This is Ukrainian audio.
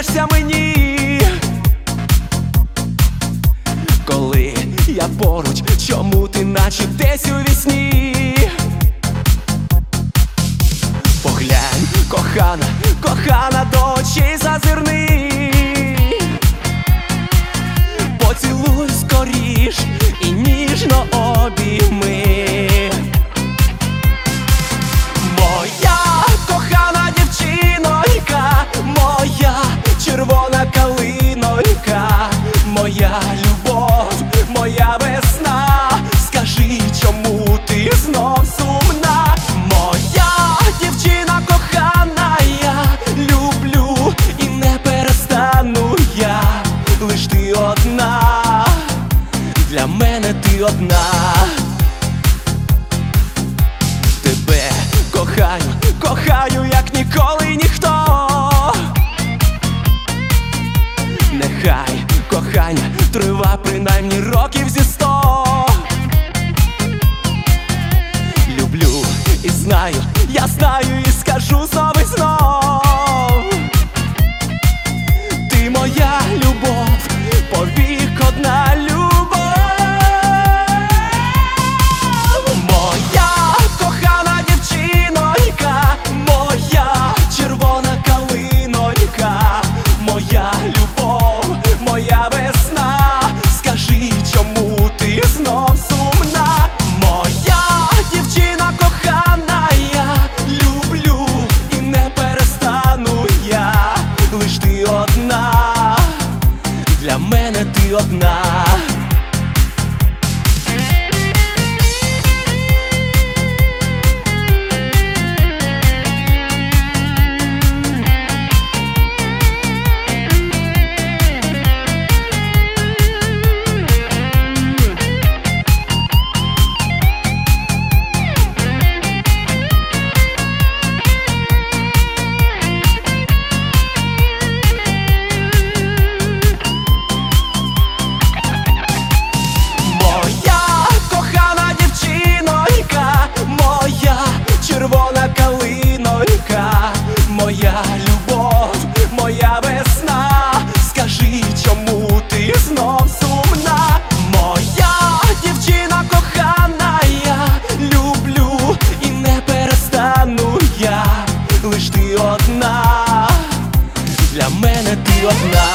снишся мені, коли я поруч, чому ти наче десь у вісні? Поглянь, кохана, кохана, до очей зазирни, поцілуй скоріш і ніжно обійми. Моя кохана дівчинонька, моя червона калинонька, моя любов, моя весна, скажи, чому ти знов сумна? Моя дівчина кохана, я люблю і не перестану я, лиш ти одна, для мене ти одна. Тебе кохаю, кохаю, як ніколи ніхто. Нехай кохання трива принаймні років зі 100. Люблю і знаю, я знаю і скажу знов і знов. Ти моя любов, повік одна любов. Моя кохана дівчинонька, моя червона калинонька, моя любов, моя весна, скажи, чому ти знов сумна? Моя дівчина кохана, я люблю і не перестану я, лиш ти одна, для мене ти одна. Червона калинонька, моя любов, моя весна, скажи, чому ти знов сумна? Моя дівчина кохана, я люблю і не перестану я, лиш ти одна, для мене ти одна.